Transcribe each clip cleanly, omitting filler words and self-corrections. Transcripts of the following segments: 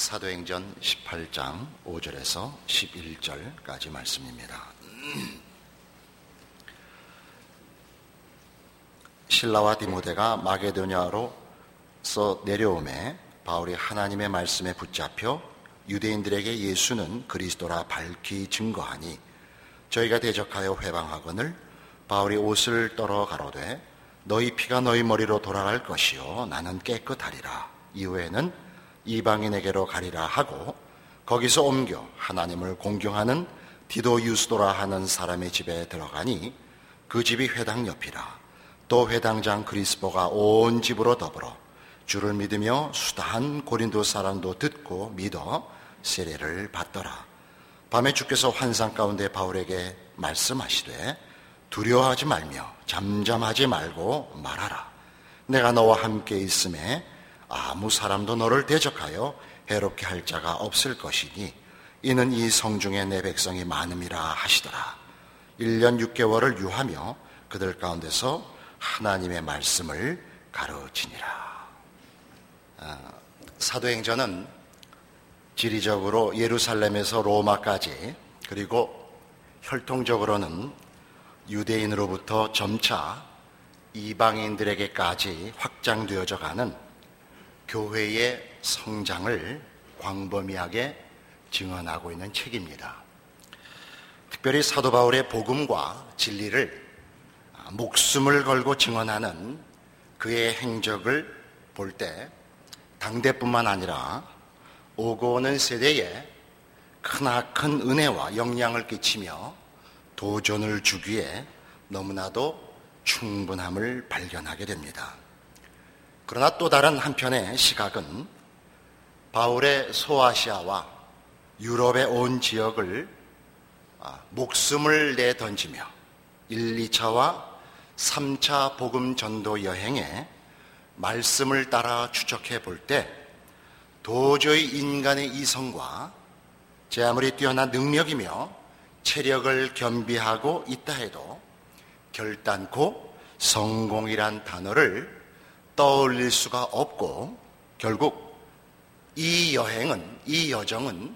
사도행전 18장 5절에서 11절까지 말씀입니다. 실라와 디모데가 마게도냐로서 내려오매 바울이 하나님의 말씀에 붙잡혀 유대인들에게 예수는 그리스도라 밝히 증거하니 저희가 대적하여 회방하거늘 바울이 옷을 떨어 가로되 너희 피가 너희 머리로 돌아갈 것이요 나는 깨끗하리라. 이후에는 이방인에게로 가리라 하고 거기서 옮겨 하나님을 공경하는 디도 유스도라 하는 사람의 집에 들어가니 그 집이 회당 옆이라. 또 회당장 그리스보가 온 집으로 더불어 주를 믿으며 수다한 고린도 사람도 듣고 믿어 세례를 받더라. 밤에 주께서 환상 가운데 바울에게 말씀하시되 두려워하지 말며 잠잠하지 말고 말하라. 내가 너와 함께 있음에 아무 사람도 너를 대적하여 해롭게 할 자가 없을 것이니 이는 이 성중에 내 백성이 많음이라 하시더라. 1년 6개월을 유하며 그들 가운데서 하나님의 말씀을 가르치니라. 사도행전은 지리적으로 예루살렘에서 로마까지 그리고 혈통적으로는 유대인으로부터 점차 이방인들에게까지 확장되어져 가는 교회의 성장을 광범위하게 증언하고 있는 책입니다. 특별히 사도 바울의 복음과 진리를 목숨을 걸고 증언하는 그의 행적을 볼 때 당대뿐만 아니라 오고 오는 세대에 크나큰 은혜와 영향을 끼치며 도전을 주기에 너무나도 충분함을 발견하게 됩니다. 그러나 또 다른 한편의 시각은 바울의 소아시아와 유럽의 온 지역을 목숨을 내던지며 1, 2차와 3차 복음 전도 여행에 말씀을 따라 추적해 볼 때 도저히 인간의 이성과 제 아무리 뛰어난 능력이며 체력을 겸비하고 있다 해도 결단코 성공이란 단어를 떠올릴 수가 없고 결국 이 여정은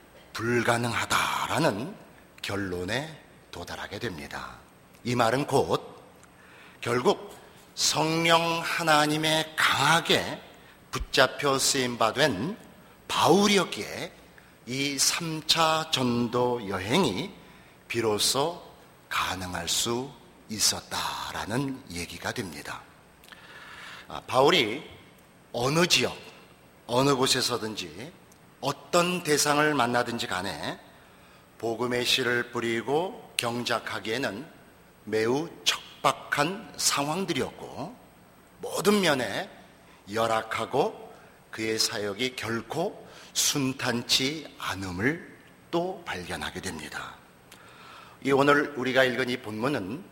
불가능하다라는 결론에 도달하게 됩니다. 이 말은 곧 결국 성령 하나님의 강하게 붙잡혀 쓰임받은 바울이었기에 이 3차 전도 여행이 비로소 가능할 수 있었다라는 얘기가 됩니다. 바울이 어느 지역, 어느 곳에서든지 어떤 대상을 만나든지 간에 복음의 씨를 뿌리고 경작하기에는 매우 척박한 상황들이었고 모든 면에 열악하고 그의 사역이 결코 순탄치 않음을 또 발견하게 됩니다. 오늘 우리가 읽은 이 본문은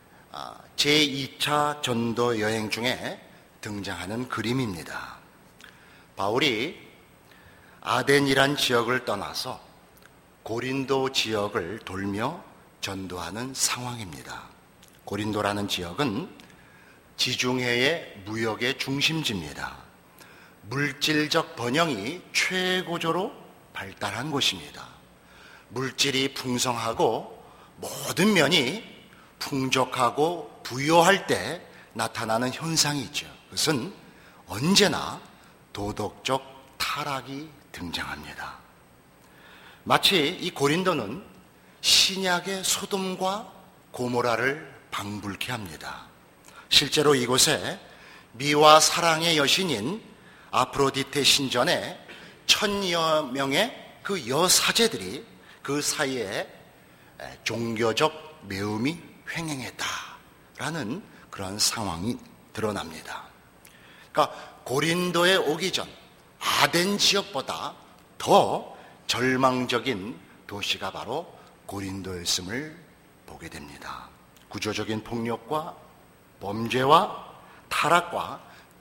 제2차 전도 여행 중에 등장하는 그림입니다. 바울이 아덴이란 지역을 떠나서 고린도 지역을 돌며 전도하는 상황입니다. 고린도라는 지역은 지중해의 무역의 중심지입니다. 물질적 번영이 최고조로 발달한 곳입니다. 물질이 풍성하고 모든 면이 풍족하고 부유할 때 나타나는 현상이 있죠. 그것은 언제나 도덕적 타락이 등장합니다. 마치 이 고린도는 신약의 소돔과 고모라를 방불케 합니다. 실제로 이곳에 미와 사랑의 여신인 아프로디테 신전에 1000여 명의 그 여사제들이 그 사이에 종교적 매음이 횡행했다라는 그런 상황이 드러납니다. 그러니까 고린도에 오기 전 아덴 지역보다 더 절망적인 도시가 바로 고린도였음을 보게 됩니다. 구조적인 폭력과 범죄와 타락과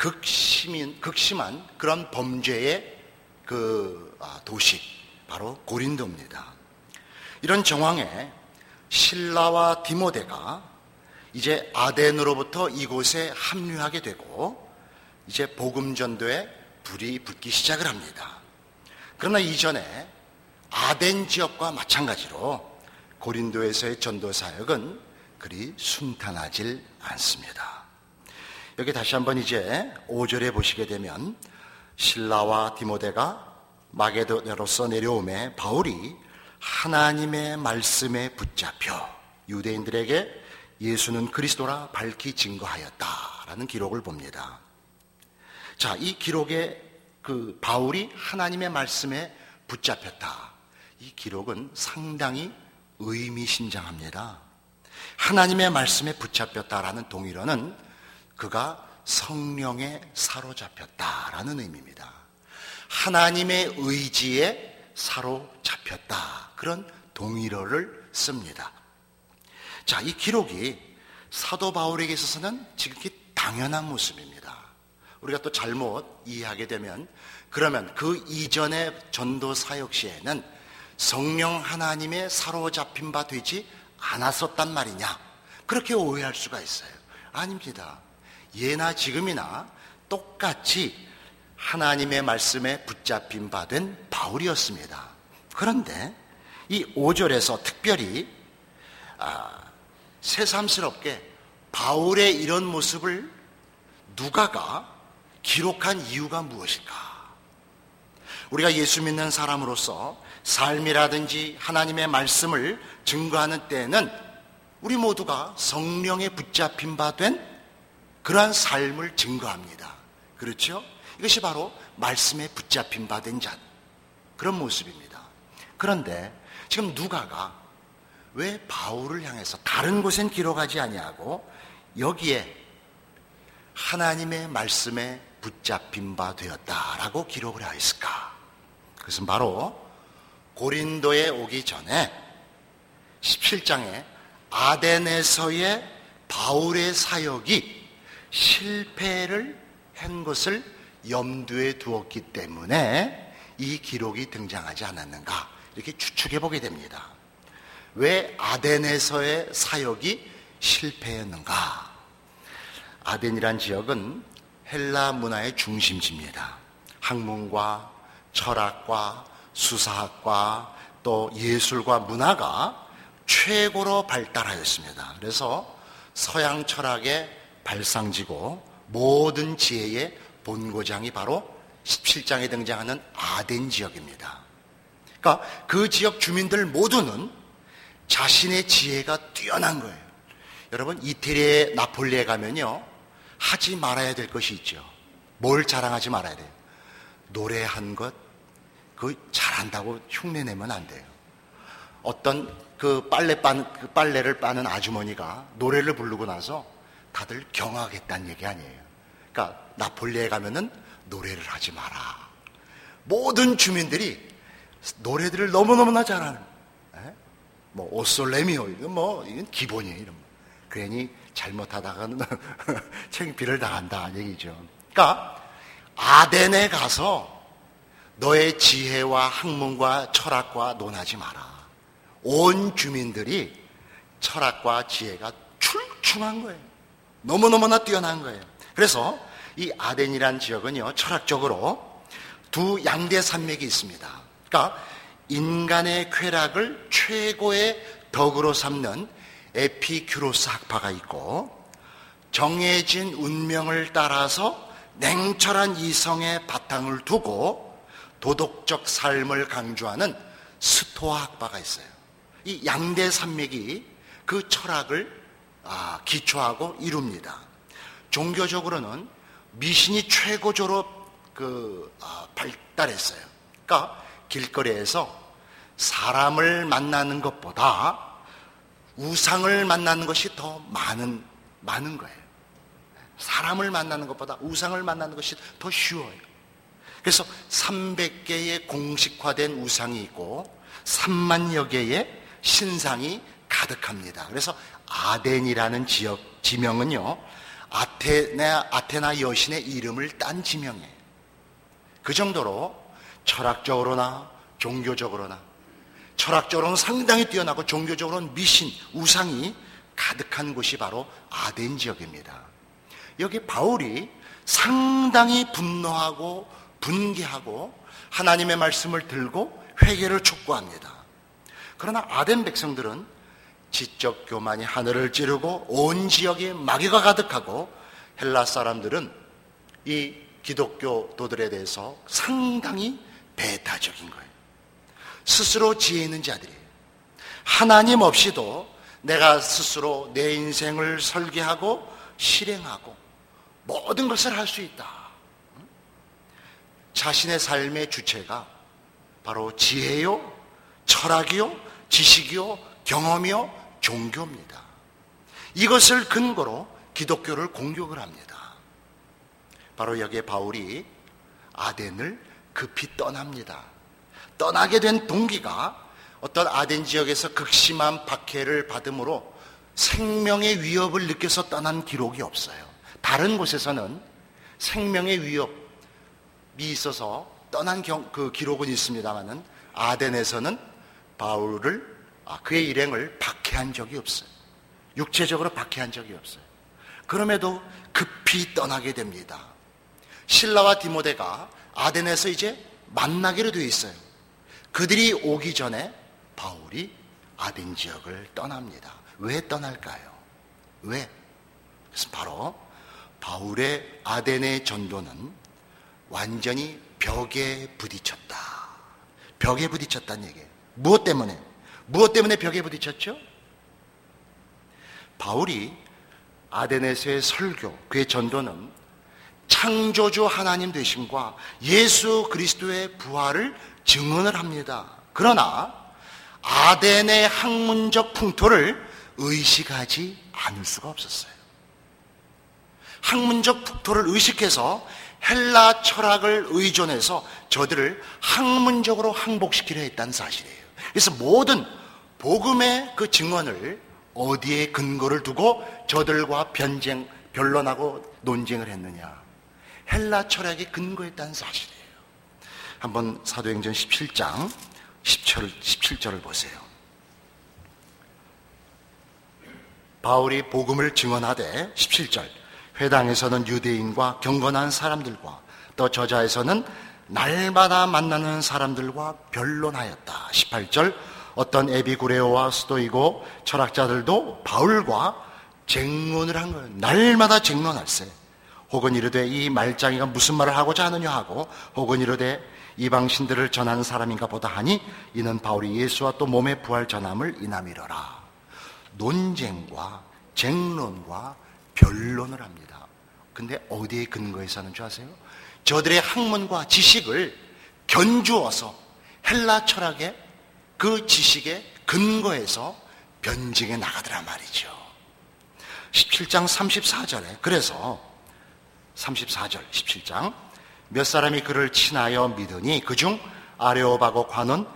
극심한 그런 범죄의 그 도시 바로 고린도입니다. 이런 정황에 실라와 디모데가 이제 아덴으로부터 이곳에 합류하게 되고 이제 복음 전도에 불이 붙기 시작을 합니다. 그러나 이전에 아덴 지역과 마찬가지로 고린도에서의 전도 사역은 그리 순탄하질 않습니다. 여기 다시 한번 이제 5절에 보시게 되면 실라와 디모데가 마게도냐로서 내려오매 바울이 하나님의 말씀에 붙잡혀 유대인들에게 예수는 그리스도라 밝히 증거하였다라는 기록을 봅니다. 자, 이 기록에 그 바울이 하나님의 말씀에 붙잡혔다. 이 기록은 상당히 의미심장합니다. 하나님의 말씀에 붙잡혔다라는 동의어는 그가 성령에 사로잡혔다라는 의미입니다. 하나님의 의지에 사로잡혔다. 그런 동의어를 씁니다. 자, 이 기록이 사도 바울에게 있어서는 지극히 당연한 모습입니다. 우리가 또 잘못 이해하게 되면 그러면 그 이전의 전도 사역 시에는 성령 하나님의 사로잡힌 바 되지 않았었단 말이냐, 그렇게 오해할 수가 있어요. 아닙니다. 예나 지금이나 똑같이 하나님의 말씀에 붙잡힌 바 된 바울이었습니다. 그런데 이 5절에서 특별히 새삼스럽게 바울의 이런 모습을 누가가 기록한 이유가 무엇일까? 우리가 예수 믿는 사람으로서 삶이라든지 하나님의 말씀을 증거하는 때에는 우리 모두가 성령에 붙잡힌 바 된 그러한 삶을 증거합니다. 그렇죠? 이것이 바로 말씀에 붙잡힌 바 된 자, 그런 모습입니다. 그런데 지금 누가가 왜 바울을 향해서 다른 곳엔 기록하지 아니하고 여기에 하나님의 말씀에 붙잡힌 바 되었다라고 기록을 하였을까? 그것은 바로 고린도에 오기 전에 17장에 아덴에서의 바울의 사역이 실패를 한 것을 염두에 두었기 때문에 이 기록이 등장하지 않았는가, 이렇게 추측해 보게 됩니다. 왜 아덴에서의 사역이 실패했는가? 아덴이란 지역은 헬라 문화의 중심지입니다. 학문과 철학과 수사학과 또 예술과 문화가 최고로 발달하였습니다. 그래서 서양 철학의 발상지고 모든 지혜의 본고장이 바로 17장에 등장하는 아덴 지역입니다. 그러니까 그 지역 주민들 모두는 자신의 지혜가 뛰어난 거예요. 여러분, 이태리의 나폴리에 가면요, 하지 말아야 될 것이 있죠. 뭘 자랑하지 말아야 돼요? 노래한 것, 그거 잘한다고 흉내내면 안 돼요. 어떤 그 빨래를 빠는 아주머니가 노래를 부르고 나서 다들 경악했다는 얘기 아니에요. 그러니까 나폴리에 가면은 노래를 하지 마라. 모든 주민들이 노래들을 너무너무나 잘하는, 뭐 오솔레미오, 이건 기본이에요. 이런 거. 괜히 잘못하다가는 창피를 당한다 얘기죠. 그러니까 아덴에 가서 너의 지혜와 학문과 철학과 논하지 마라. 온 주민들이 철학과 지혜가 출중한 거예요. 너무너무나 뛰어난 거예요. 그래서 이 아덴이란 지역은요, 철학적으로 두 양대 산맥이 있습니다. 그러니까 인간의 쾌락을 최고의 덕으로 삼는 에피큐로스 학파가 있고, 정해진 운명을 따라서 냉철한 이성의 바탕을 두고 도덕적 삶을 강조하는 스토아 학파가 있어요. 이 양대 산맥이 그 철학을 기초하고 이룹니다. 종교적으로는 미신이 최고조로 발달했어요. 그러니까 길거리에서 사람을 만나는 것보다 우상을 만나는 것이 더 많은 거예요. 사람을 만나는 것보다 우상을 만나는 것이 더 쉬워요. 그래서 300개의 공식화된 우상이 있고 3만여 개의 신상이 가득합니다. 그래서 아덴이라는 지명은요, 아테나 여신의 이름을 딴 지명이에요. 그 정도로 철학적으로나 종교적으로나, 철학적으로는 상당히 뛰어나고 종교적으로는 미신, 우상이 가득한 곳이 바로 아덴 지역입니다. 여기 바울이 상당히 분노하고 분개하고 하나님의 말씀을 들고 회개를 촉구합니다. 그러나 아덴 백성들은 지적 교만이 하늘을 찌르고 온 지역에 마귀가 가득하고 헬라 사람들은 이 기독교도들에 대해서 상당히 배타적인 거예요. 스스로 지혜 있는 자들이에요. 하나님 없이도 내가 스스로 내 인생을 설계하고 실행하고 모든 것을 할 수 있다. 자신의 삶의 주체가 바로 지혜요, 철학이요, 지식이요, 경험이요, 종교입니다. 이것을 근거로 기독교를 공격을 합니다. 바로 여기에 바울이 아덴을 급히 떠납니다. 떠나게 된 동기가 어떤 아덴 지역에서 극심한 박해를 받음으로 생명의 위협을 느껴서 떠난 기록이 없어요. 다른 곳에서는 생명의 위협이 있어서 떠난 그 기록은 있습니다만은 아덴에서는 바울을 그의 일행을 박해한 적이 없어요. 육체적으로 박해한 적이 없어요. 그럼에도 급히 떠나게 됩니다. 실라와 디모데가 아덴에서 이제 만나기로 되어 있어요. 그들이 오기 전에 바울이 아덴 지역을 떠납니다. 왜 떠날까요? 왜? 그래서 바로 바울의 아덴의 전도는 완전히 벽에 부딪혔다. 벽에 부딪혔다는 얘기예요. 무엇 때문에? 무엇 때문에 벽에 부딪혔죠? 바울이 아덴에서의 설교, 그의 전도는 창조주 하나님 되심과 예수 그리스도의 부활을 증언을 합니다. 그러나 아덴의 학문적 풍토를 의식하지 않을 수가 없었어요. 학문적 풍토를 의식해서 헬라 철학을 의존해서 저들을 학문적으로 항복시키려 했다는 사실이에요. 그래서 모든 복음의 그 증언을 어디에 근거를 두고 저들과 변론하고 논쟁을 했느냐? 헬라 철학에 근거했다는 사실이에요. 한번 사도행전 17장 17절을 보세요. 바울이 복음을 증언하되 17절 회당에서는 유대인과 경건한 사람들과 또 저자에서는 날마다 만나는 사람들과 변론하였다. 18절 어떤 에비구레오와 스토이고 철학자들도 바울과 쟁론을 한 거예요. 날마다 쟁론할세. 혹은 이르되 이 말장이가 무슨 말을 하고자 하느냐 하고 혹은 이르되 이방신들을 전하는 사람인가 보다 하니 이는 바울이 예수와 또 몸의 부활 전함을 인함이러라. 논쟁과 쟁론과 변론을 합니다. 근데 어디에 근거해서 하는 줄 아세요? 저들의 학문과 지식을 견주어서 헬라 철학의 그 지식에 근거해서 변증해 나가더라 말이죠. 17장 34절에 그래서 34절 17장 몇 사람이 그를 친하여 믿으니 그중 아레오바고 관원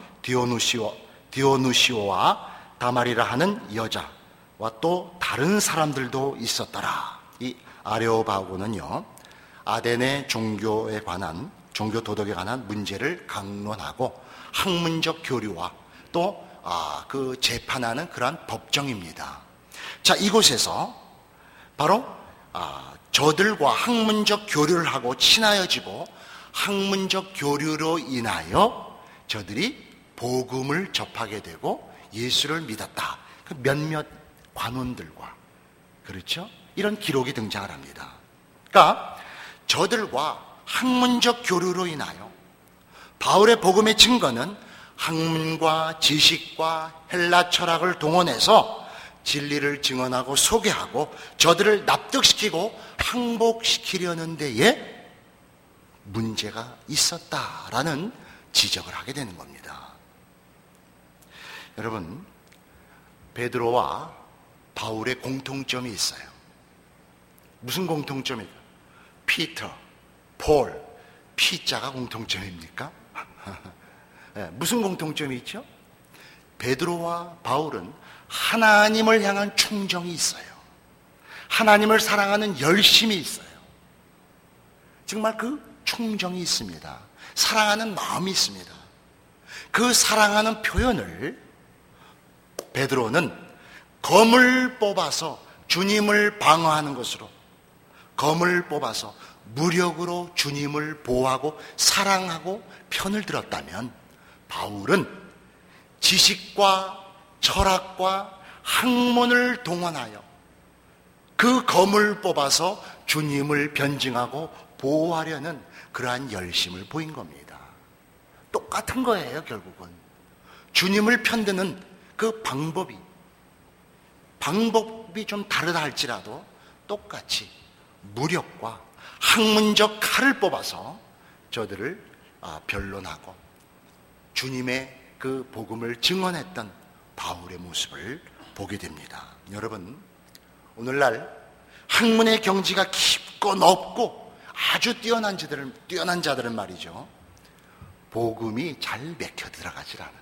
디오누시오와 다마리라 하는 여자와 또 다른 사람들도 있었더라. 이 아레오바고는요 아덴의 종교에 관한 종교 도덕에 관한 문제를 강론하고 학문적 교류와 또 그 재판하는 그러한 법정입니다. 자, 이곳에서 바로 저들과 학문적 교류를 하고 친하여지고 학문적 교류로 인하여 저들이 복음을 접하게 되고 예수를 믿었다. 그 몇몇 관원들과 그렇죠? 이런 기록이 등장을 합니다. 그러니까 저들과 학문적 교류로 인하여 바울의 복음의 증거는 학문과 지식과 헬라 철학을 동원해서 진리를 증언하고 소개하고 저들을 납득시키고 항복시키려는 데에 문제가 있었다라는 지적을 하게 되는 겁니다. 여러분, 베드로와 바울의 공통점이 있어요. 무슨 공통점일까요? 피터, 폴, P자가 공통점입니까? 네, 무슨 공통점이 있죠? 베드로와 바울은 하나님을 향한 충정이 있어요. 하나님을 사랑하는 열심이 있어요. 정말 그 충정이 있습니다. 사랑하는 마음이 있습니다. 그 사랑하는 표현을 베드로는 검을 뽑아서 주님을 방어하는 것으로 검을 뽑아서 무력으로 주님을 보호하고 사랑하고 편을 들었다면 바울은 지식과 철학과 학문을 동원하여 그 검을 뽑아서 주님을 변증하고 보호하려는 그러한 열심을 보인 겁니다. 똑같은 거예요. 결국은 주님을 편드는 그 방법이 좀 다르다 할지라도 똑같이 무력과 학문적 칼을 뽑아서 저들을 변론하고 주님의 그 복음을 증언했던 바울의 모습을 보게 됩니다. 여러분, 오늘날 학문의 경지가 깊고 넓고 아주 뛰어난 자들은 말이죠, 복음이 잘 맥혀 들어가질 않아요.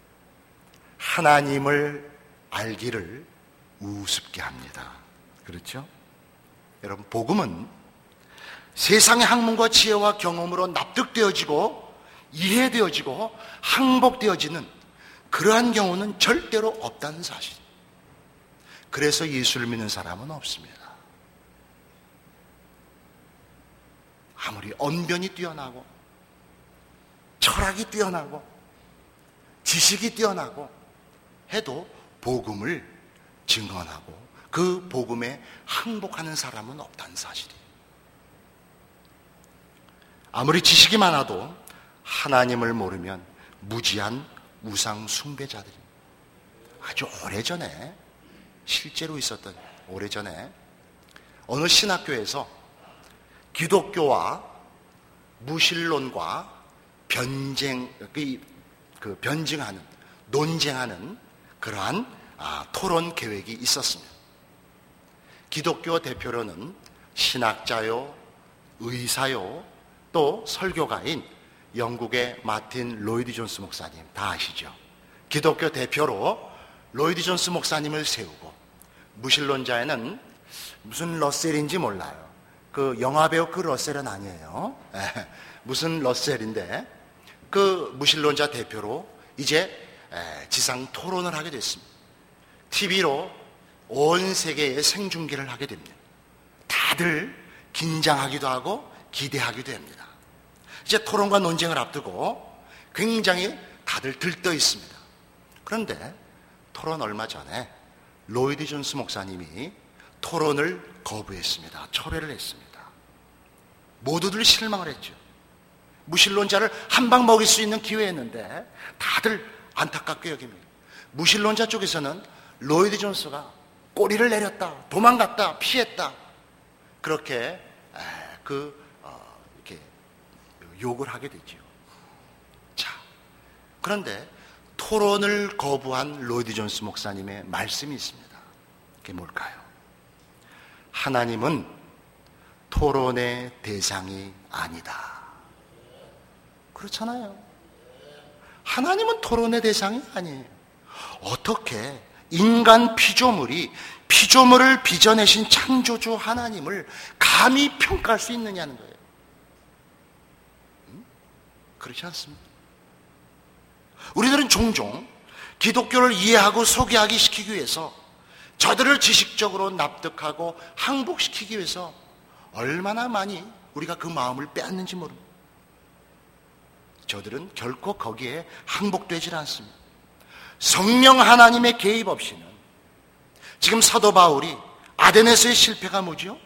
하나님을 알기를 우습게 합니다. 그렇죠? 여러분, 복음은 세상의 학문과 지혜와 경험으로 납득되어지고 이해되어지고 항복되어지는 그러한 경우는 절대로 없다는 사실. 그래서 예수를 믿는 사람은 없습니다. 아무리 언변이 뛰어나고 철학이 뛰어나고 지식이 뛰어나고 해도 복음을 증언하고 그 복음에 항복하는 사람은 없다는 사실이에요. 아무리 지식이 많아도 하나님을 모르면 무지한 우상 숭배자들이 아주 오래전에 실제로 있었던, 오래전에 어느 신학교에서 기독교와 무신론과 변증하는, 논쟁하는 그러한 토론 계획이 있었습니다. 기독교 대표로는 신학자요, 의사요, 또 설교가인 영국의 마틴 로이드 존스 목사님, 다 아시죠? 기독교 대표로 로이드 존스 목사님을 세우고, 무신론자에는 무슨 러셀인지 몰라요. 그 영화배우 그 러셀은 아니에요. 무슨 러셀인데 그 무신론자 대표로 이제 지상 토론을 하게 됐습니다. TV로 온 세계에 생중계를 하게 됩니다. 다들 긴장하기도 하고 기대하기도 합니다. 이제 토론과 논쟁을 앞두고 굉장히 다들 들떠 있습니다. 그런데 토론 얼마 전에 로이드 존스 목사님이 토론을 거부했습니다. 철회를 했습니다. 모두들 실망을 했죠. 무신론자를 한 방 먹일 수 있는 기회였는데 다들 안타깝게 여깁니다. 무신론자 쪽에서는 로이드 존스가 꼬리를 내렸다, 도망갔다, 피했다, 그렇게 이렇게 욕을 하게 되죠. 자, 그런데 토론을 거부한 로이드 존스 목사님의 말씀이 있습니다. 그게 뭘까요? 하나님은 토론의 대상이 아니다. 그렇잖아요. 하나님은 토론의 대상이 아니에요. 어떻게 인간 피조물을 빚어내신 창조주 하나님을 감히 평가할 수 있느냐는 거예요. 그렇지 않습니까? 우리들은 종종 기독교를 이해하고 소개하기 시키기 위해서, 저들을 지식적으로 납득하고 항복시키기 위해서 얼마나 많이 우리가 그 마음을 빼앗는지 모릅니다. 저들은 결코 거기에 항복되질 않습니다. 성령 하나님의 개입 없이는, 지금 사도 바울이 아덴에서의 실패가 뭐죠?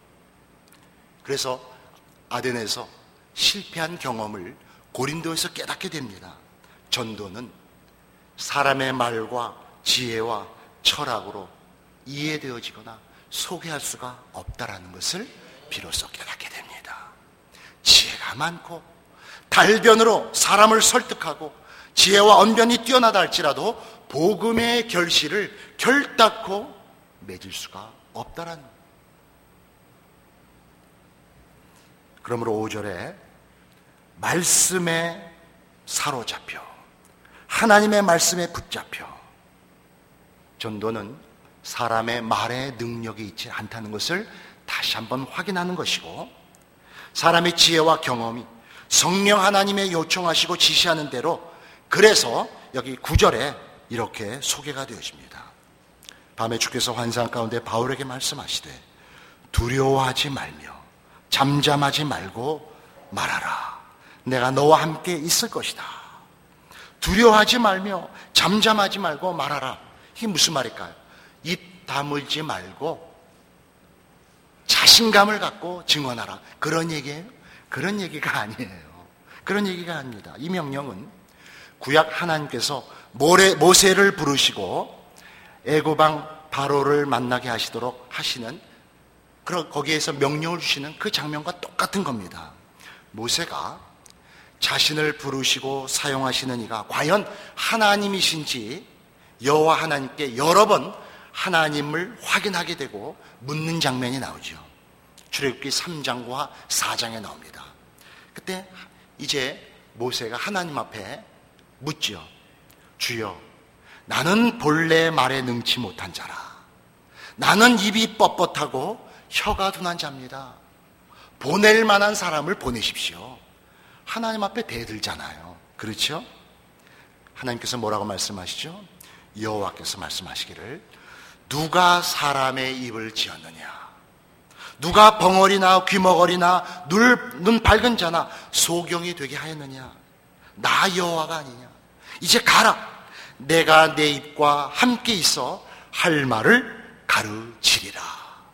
그래서 아덴에서 실패한 경험을 고린도에서 깨닫게 됩니다. 전도는 사람의 말과 지혜와 철학으로 이해되어지거나 소개할 수가 없다라는 것을 비로소 깨닫게 됩니다. 지혜가 많고 달변으로 사람을 설득하고 지혜와 언변이 뛰어나다 할지라도 복음의 결실을 결단코 맺을 수가 없다라는 거예요. 그러므로 5절에 말씀에 사로잡혀, 하나님의 말씀에 붙잡혀, 전도는 사람의 말에 능력이 있지 않다는 것을 다시 한번 확인하는 것이고, 사람의 지혜와 경험이 성령 하나님의 요청하시고 지시하는 대로, 그래서 여기 9절에 이렇게 소개가 되어집니다. 밤에 주께서 환상 가운데 바울에게 말씀하시되 두려워하지 말며 잠잠하지 말고 말하라. 내가 너와 함께 있을 것이다. 두려워하지 말며 잠잠하지 말고 말하라. 이게 무슨 말일까요? 입 다물지 말고 자신감을 갖고 증언하라. 그런 얘기예요? 그런 얘기가 아니에요. 그런 얘기가 아닙니다. 이 명령은 구약 하나님께서 모세를 부르시고 애고방 바로를 만나게 하시도록 하시는, 거기에서 명령을 주시는 그 장면과 똑같은 겁니다. 모세가 자신을 부르시고 사용하시는 이가 과연 하나님이신지 여호와 하나님께 여러 번 하나님을 확인하게 되고 묻는 장면이 나오죠. 출애굽기 3장과 4장에 나옵니다. 그때 이제 모세가 하나님 앞에 묻죠. 주여, 나는 본래 말에 능치 못한 자라. 나는 입이 뻣뻣하고 혀가 둔한 자입니다. 보낼 만한 사람을 보내십시오. 하나님 앞에 대들잖아요. 그렇죠? 하나님께서 뭐라고 말씀하시죠? 여호와께서 말씀하시기를 누가 사람의 입을 지었느냐? 누가 벙어리나 귀머거리나 눈 밝은 자나 소경이 되게 하였느냐? 나 여호와가 아니냐? 이제 가라. 내가 내 입과 함께 있어 할 말을 가르치리라.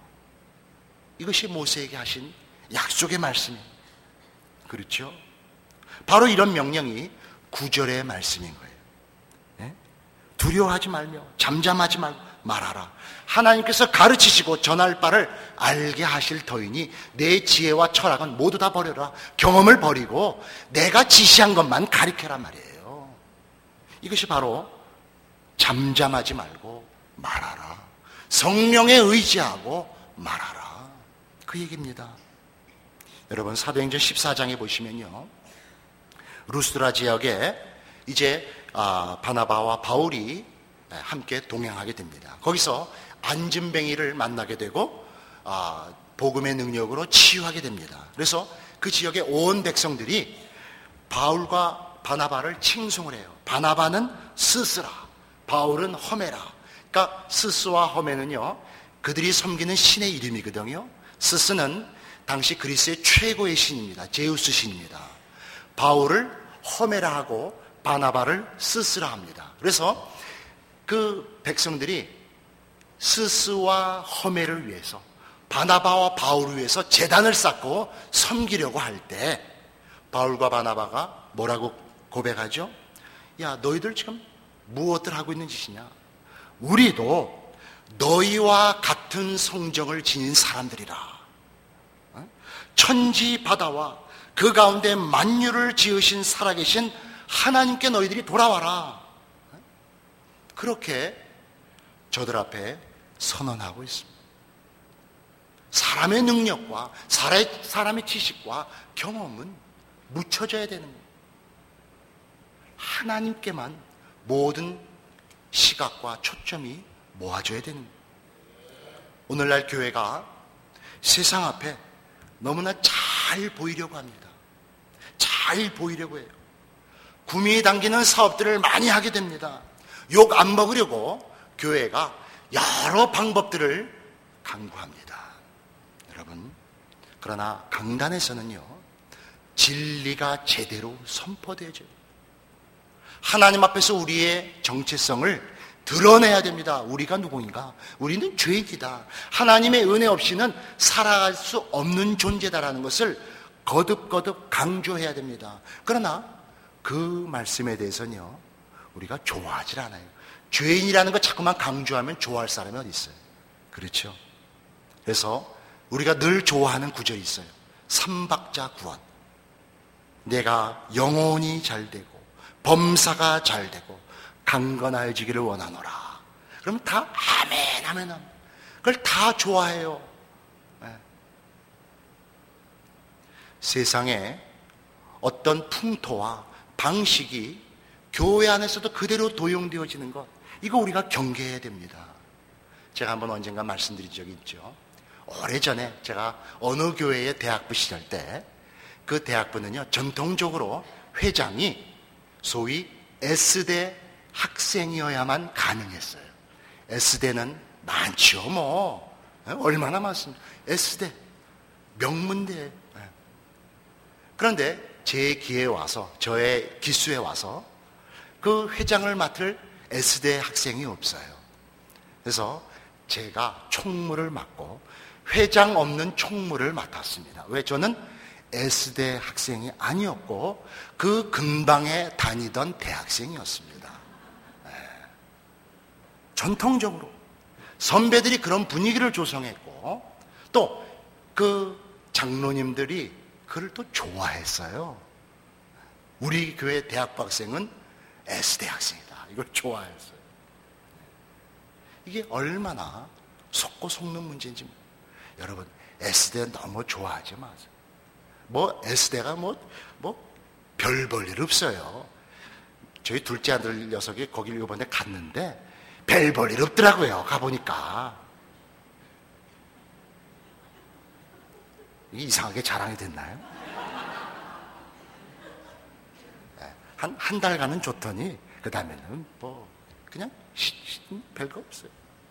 이것이 모세에게 하신 약속의 말씀입니다. 그렇죠? 바로 이런 명령이 9절의 말씀인 거예요. 네? 두려워하지 말며 잠잠하지 말고 말하라. 하나님께서 가르치시고 전할 바를 알게 하실 터이니 내 지혜와 철학은 모두 다 버려라. 경험을 버리고 내가 지시한 것만 가르쳐라 말이에요. 이것이 바로 잠잠하지 말고 말하라. 성령에 의지하고 말하라. 그 얘기입니다. 여러분 사도행전 14장에 보시면요, 루스드라 지역에 이제 바나바와 바울이 함께 동행하게 됩니다. 거기서 안진뱅이를 만나게 되고 복음의 능력으로 치유하게 됩니다. 그래서 그 지역의 온 백성들이 바울과 바나바를 칭송을 해요. 바나바는 스스라, 바울은 허메라. 그러니까 스스와 허메는요, 그들이 섬기는 신의 이름이거든요. 스스는 당시 그리스의 최고의 신입니다. 제우스 신입니다. 바울을 허메라 하고 바나바를 스스라 합니다. 그래서 그 백성들이 스스와 허메를 위해서, 바나바와 바울을 위해서 제단을 쌓고 섬기려고 할 때 바울과 바나바가 뭐라고 고백하죠? 야, 너희들 지금 무엇들 하고 있는 짓이냐? 우리도 너희와 같은 성정을 지닌 사람들이라. 천지 바다와 그 가운데 만유를 지으신 살아계신 하나님께 너희들이 돌아와라. 그렇게 저들 앞에 선언하고 있습니다. 사람의 능력과 사람의 지식과 경험은 묻혀져야 되는 거예요. 하나님께만 모든 시각과 초점이 모아져야 되는 거예요. 오늘날 교회가 세상 앞에 너무나 잘 보이려고 합니다. 잘 보이려고 해요. 구미 당기는 사업들을 많이 하게 됩니다. 욕 안 먹으려고 교회가 여러 방법들을 강구합니다. 여러분, 그러나 강단에서는요, 진리가 제대로 선포되어져요. 하나님 앞에서 우리의 정체성을 드러내야 됩니다. 우리가 누구인가? 우리는 죄인이다. 하나님의 은혜 없이는 살아갈 수 없는 존재다라는 것을 거듭거듭 강조해야 됩니다. 그러나 그 말씀에 대해서는요, 우리가 좋아하질 않아요. 죄인이라는 거 자꾸만 강조하면 좋아할 사람이 어디 있어요? 그렇죠? 그래서 우리가 늘 좋아하는 구절이 있어요. 삼박자 구원. 내가 영혼이 잘되고 범사가 잘되고 강건하여지기를 원하노라. 그러면 다 아멘 아멘 아멘. 그걸 다 좋아해요. 네. 세상에 어떤 풍토와 방식이 교회 안에서도 그대로 도용되어지는 것, 이거 우리가 경계해야 됩니다. 제가 한번 언젠가 말씀드린 적이 있죠. 오래전에 제가 어느 교회의 대학부 시절 때, 그 대학부는요, 전통적으로 회장이 소위 S대 학생이어야만 가능했어요. S대는 많죠, 뭐. 얼마나 많습니까? S대. 명문대. 그런데 제 기회에 와서, 저의 기수에 와서 그 회장을 맡을 S대 학생이 없어요. 그래서 제가 총무를 맡고 회장 없는 총무를 맡았습니다. 왜? 저는 S대 학생이 아니었고 그 근방에 다니던 대학생이었습니다. 전통적으로 선배들이 그런 분위기를 조성했고 또 그 장로님들이 그를 또 좋아했어요. 우리 교회 대학부 학생은 S대 학생이다. 이걸 좋아했어요. 이게 얼마나 속고 속는 문제인지. 여러분, S대 너무 좋아하지 마세요. 뭐 S대가 별 볼 일 없어요. 저희 둘째 아들 녀석이 거기를 이번에 갔는데 별 볼 일 없더라고요. 가보니까. 이게 이상하게 자랑이 됐나요? 한 달간은 좋더니 그 다음에는 그냥 별거 없어요.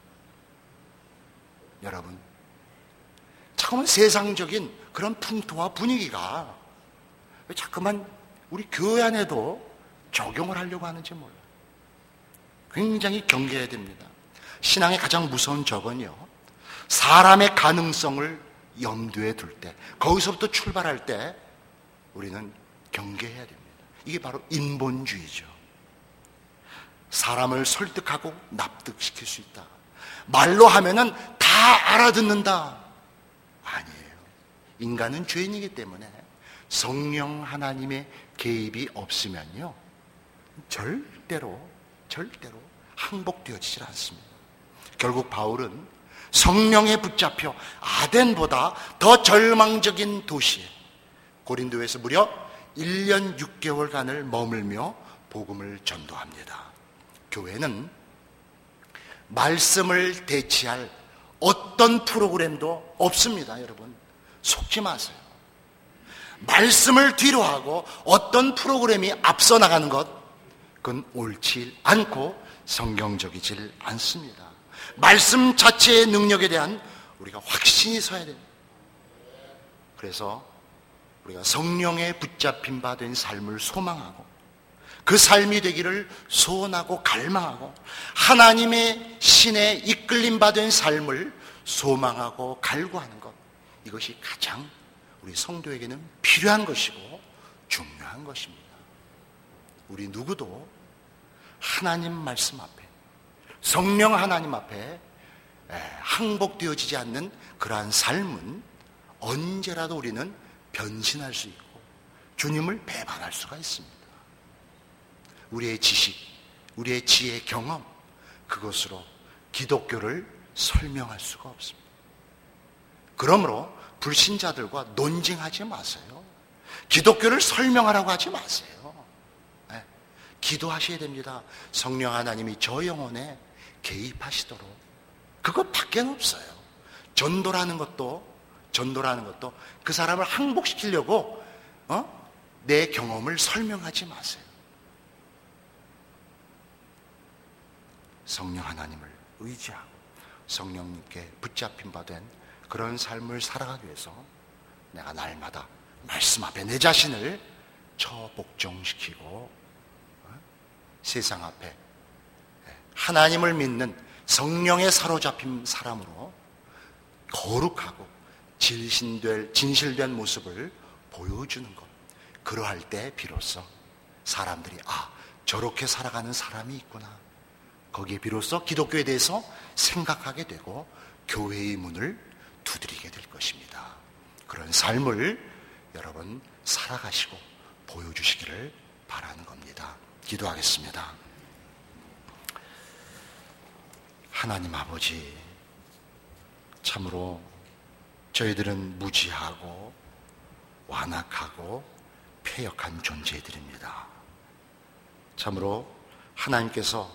여러분, 자꾸만 세상적인 그런 풍토와 분위기가 왜 자꾸만 우리 교회 안에도 적용을 하려고 하는지 몰라요. 굉장히 경계해야 됩니다. 신앙의 가장 무서운 적은요, 사람의 가능성을 염두에 둘 때, 거기서부터 출발할 때 우리는 경계해야 됩니다. 이게 바로 인본주의죠. 사람을 설득하고 납득시킬 수 있다. 말로 하면은 다 알아듣는다. 아니에요. 인간은 죄인이기 때문에 성령 하나님의 개입이 없으면요, 절대로 항복되어지질 않습니다. 결국 바울은 성령에 붙잡혀 아덴보다 더 절망적인 도시에 고린도에서 무려 1년 6개월간을 머물며 복음을 전도합니다. 교회는 말씀을 대체할 어떤 프로그램도 없습니다. 여러분, 속지 마세요. 말씀을 뒤로하고 어떤 프로그램이 앞서 나가는 것, 그건 옳지 않고 성경적이질 않습니다. 말씀 자체의 능력에 대한 우리가 확신이 서야 됩니다. 그래서 우리가 성령에 붙잡힌 바 된 삶을 소망하고 그 삶이 되기를 소원하고 갈망하고 하나님의 신에 이끌림 바 된 삶을 소망하고 갈구하는 것, 이것이 가장 우리 성도에게는 필요한 것이고 중요한 것입니다. 우리 누구도 하나님 말씀 앞에, 성령 하나님 앞에 항복되어지지 않는 그러한 삶은 언제라도 우리는 변신할 수 있고 주님을 배반할 수가 있습니다. 우리의 지식, 우리의 지혜, 경험, 그것으로 기독교를 설명할 수가 없습니다. 그러므로 불신자들과 논쟁하지 마세요. 기독교를 설명하라고 하지 마세요. 기도하셔야 됩니다. 성령 하나님이 저 영혼에 개입하시도록. 그것밖에 없어요. 전도라는 것도 그 사람을 항복시키려고 내 경험을 설명하지 마세요. 성령 하나님을 의지하고 성령님께 붙잡힌 바 된 그런 삶을 살아가기 위해서 내가 날마다 말씀 앞에 내 자신을 처복종시키고 세상 앞에 하나님을 믿는 성령에 사로잡힌 사람으로 거룩하고 진실된 모습을 보여주는 것, 그러할 때 비로소 사람들이 저렇게 살아가는 사람이 있구나, 거기에 비로소 기독교에 대해서 생각하게 되고 교회의 문을 두드리게 될 것입니다. 그런 삶을 여러분 살아가시고 보여주시기를 바라는 겁니다. 기도하겠습니다. 하나님 아버지, 참으로 저희들은 무지하고 완악하고 패역한 존재들입니다. 참으로 하나님께서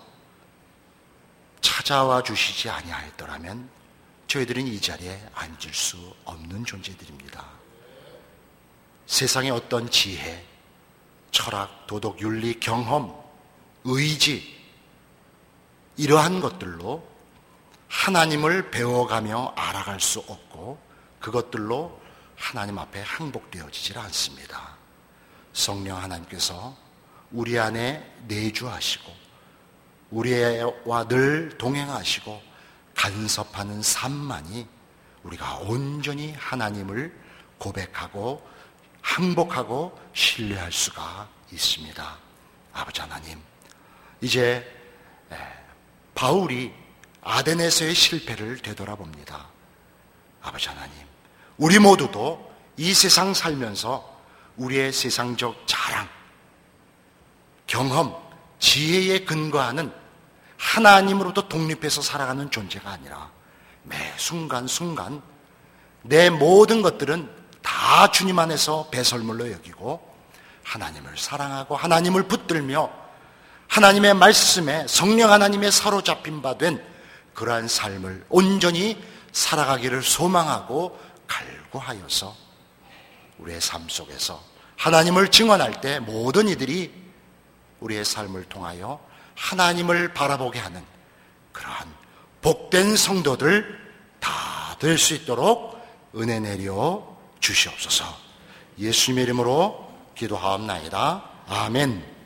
찾아와 주시지 아니하였더라면 저희들은 이 자리에 앉을 수 없는 존재들입니다. 세상의 어떤 지혜, 철학, 도덕, 윤리, 경험, 의지, 이러한 것들로 하나님을 배워가며 알아갈 수 없고 그것들로 하나님 앞에 항복되어지질 않습니다. 성령 하나님께서 우리 안에 내주하시고 우리와 늘 동행하시고 간섭하는 삶만이 우리가 온전히 하나님을 고백하고 항복하고 신뢰할 수가 있습니다. 아버지 하나님, 이제 바울이 아덴에서의 실패를 되돌아봅니다. 아버지 하나님, 우리 모두도 이 세상 살면서 우리의 세상적 자랑, 경험, 지혜에 근거하는 하나님으로부터 독립해서 살아가는 존재가 아니라 매 순간순간 내 모든 것들은 다 주님 안에서 배설물로 여기고 하나님을 사랑하고 하나님을 붙들며 하나님의 말씀에 성령 하나님의 사로잡힌 바 된 그러한 삶을 온전히 살아가기를 소망하고 갈구하여서 우리의 삶 속에서 하나님을 증언할 때 모든 이들이 우리의 삶을 통하여 하나님을 바라보게 하는 그러한 복된 성도들 다 될 수 있도록 은혜 내려 주시옵소서. 예수님의 이름으로 기도하옵나이다. 아멘.